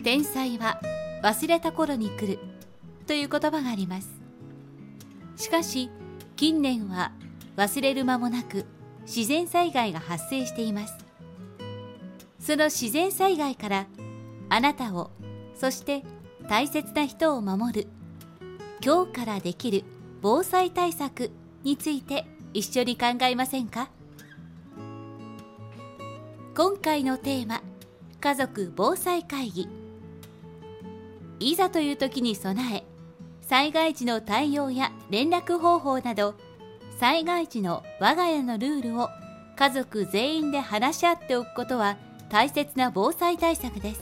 天災は忘れた頃に来るという言葉があります。しかし近年は忘れる間もなく自然災害が発生しています。その自然災害からあなたを、そして大切な人を守る今日からできる防災対策について一緒に考えませんか？今回のテーマ、家族防災会議。いざという時に備え、災害時の対応や連絡方法など、災害時の我が家のルールを家族全員で話し合っておくことは大切な防災対策です。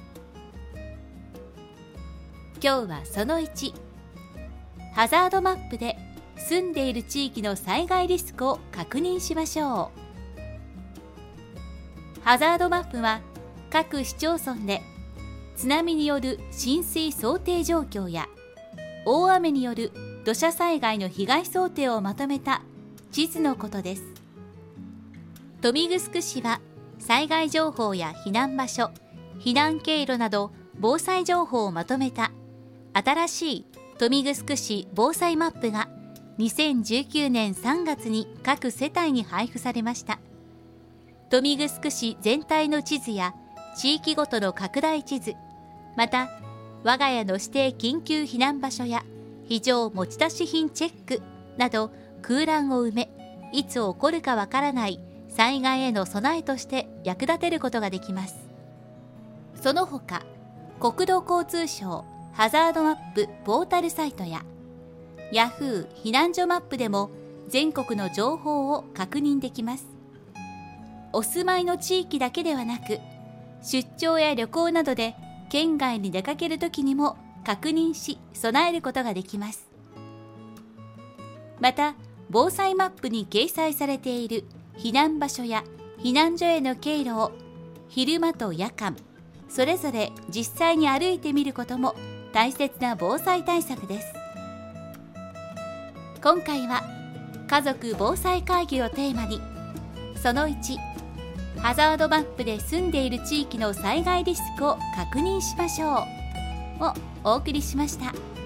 今日はその1、ハザードマップで住んでいる地域の災害リスクを確認しましょう。ハザードマップは各市町村で津波による浸水想定状況や大雨による土砂災害の被害想定をまとめた地図のことです。豊見城市は災害情報や避難場所、避難経路など防災情報をまとめた新しい豊見城市防災マップが2019年3月に各世帯に配布されました。豊見城市全体の地図や地域ごとの拡大地図、また我が家の指定緊急避難場所や非常持ち出し品チェックなど空欄を埋め、いつ起こるかわからない災害への備えとして役立てることができます。その他、国土交通省ハザードマップポータルサイトやヤフー避難所マップでも全国の情報を確認できます。お住まいの地域だけではなく、出張や旅行などで県外に出かけるときにも確認し備えることができます。また、防災マップに掲載されている避難場所や避難所への経路を昼間と夜間、それぞれ実際に歩いてみることも大切な防災対策です。今回は家族防災会議をテーマに、その1、ハザードマップで住んでいる地域の災害リスクを確認しましょうをお送りしました。